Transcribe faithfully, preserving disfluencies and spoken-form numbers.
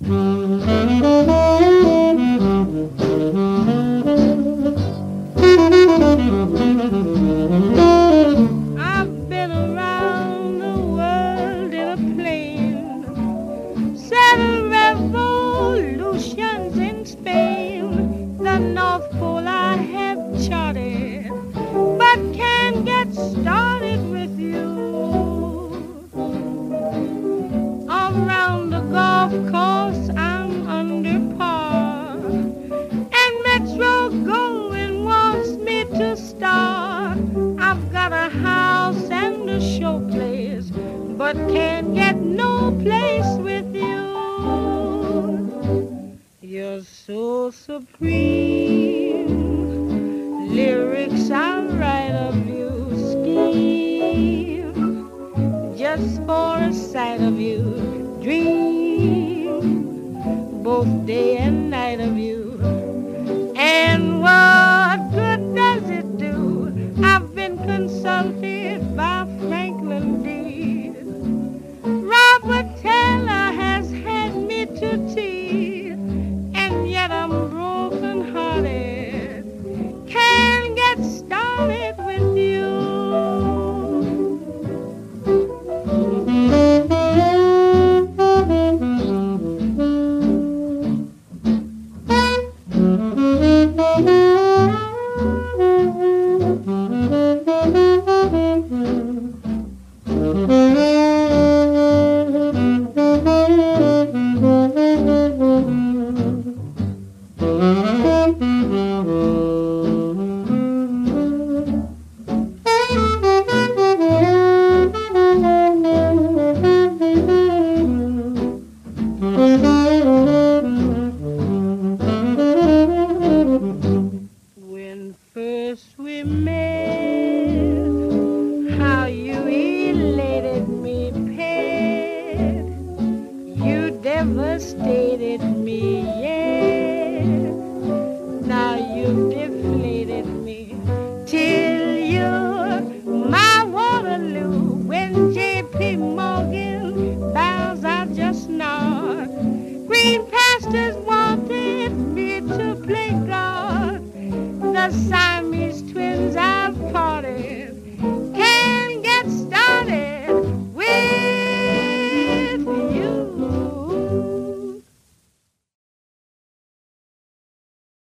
I've been around the world in a plane, seven revolutions in Spain. The North Pole I have charted, but can't get started with you. Around the golf course I'm under par, and Metro going wants me to start. I've got a house and a showplace, but can't get no place with you. You're so supreme, lyrics I write of you scheme, just for a sight of you, dream both day and night of you.